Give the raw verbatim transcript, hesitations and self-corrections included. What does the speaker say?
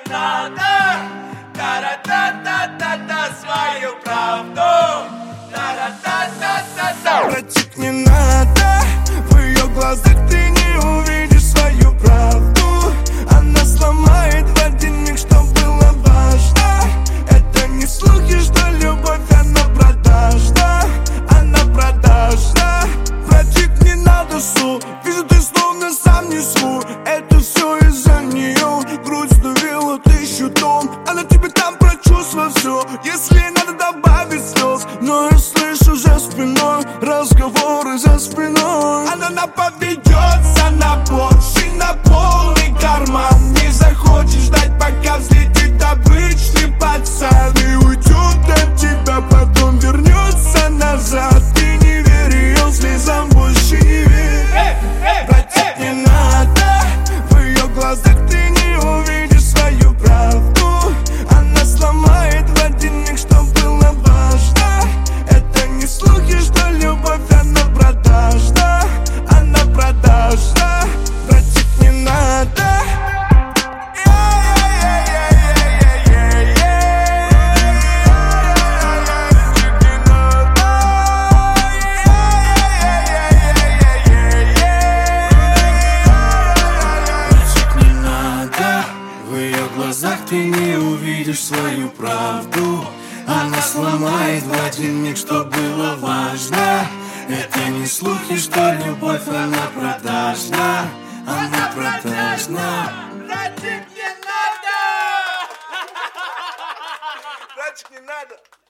надо, та-ра-та-та-та-та, свою правду, та-ра-та-та-та-та. Братик, не надо, в ее глазах ты не увидишь свою правду. Она сломает в один миг, что было важно. Это не слухи, что любовь, она продажна. Она продажна. Братик, не надо су, вижу, ты словно сам не свой. Это все из-за нее, грудь сдавила тысячу тонн. Она тебе там прочувствовала все, если надо добавить слез. Но я слышу за спиной разговоры за спиной. Она нам поведется на Порше, на полный карман. Не захочешь ждать, пока взлетит обычный пацан. И уйдет от тебя, потом вернется назад. Ты не верь ее слезам, больше не верь. Братик, не надо, в ее глазах ты не увидишь свою правду. Она сломает в один миг, что было важно. Это не слухи, что любовь, она продажна. Она продажна. Братик, не надо. В ее глазах ты не увидишь свою правду. Она сломает в один миг, что было важно. Это не слухи, что любовь, она продажна. Она продажна. Братик, не надо. Братик, не надо.